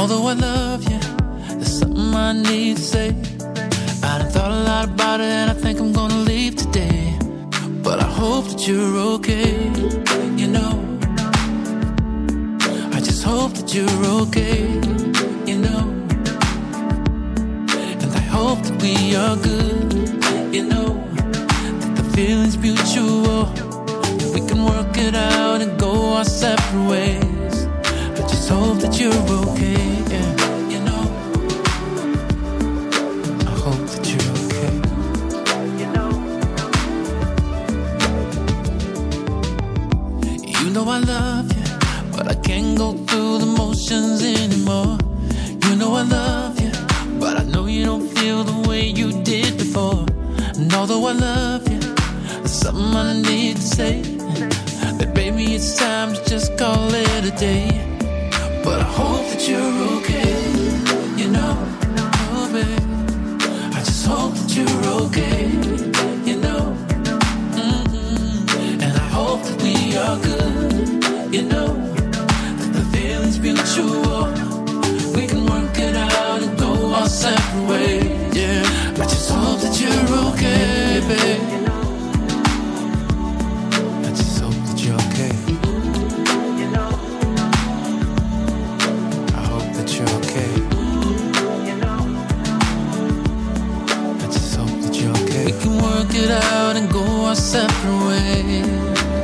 although I love you, there's something I need to say. I done thought a lot about it and I think I'm gonna leave today. But I hope that you're okay, you know. I just hope that you're okay, you know. And I hope that we are good, you know. That the feeling's mutual, that we can work it out and go our separate ways. I just hope that you're okay, yeah, you know. I hope that you're okay, you know. You know I love you, but I can't go through the motions anymore. You know I love you, but I know you don't feel the way you did before. And although I love you, there's something I need to say. That baby, it's time to just call it a day. But I hope that you're okay, you know. Oh, babe, I just hope that you're okay, you know. And I hope that we are good, you know. That the feeling's mutual, we can work it out and go our separate ways, yeah. I just hope that you're okay, babe. I just hope that you're okay, you know. I hope that you're okay, you know. I just hope that you're okay. We can work it out and go our separate ways.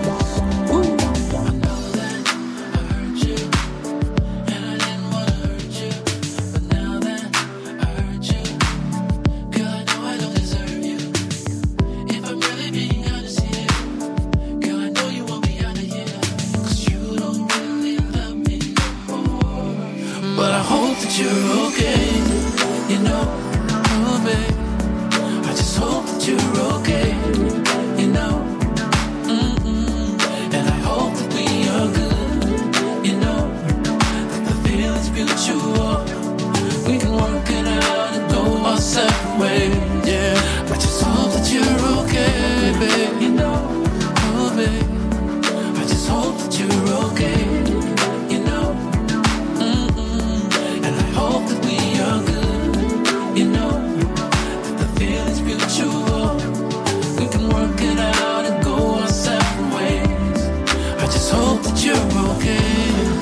But I hope that you're okay, you know. Oh, babe, I just hope that you're okay, you know. And I hope that we are good, you know. That the feeling's mutual, we can work it out and go our separate ways, yeah. I just hope that you're okay, babe, you know. Oh, babe, I just hope that you're okay, you know. Hope that we are good, you know. That the feeling's mutual, we can work it out and go our separate ways. I just hope that you're okay.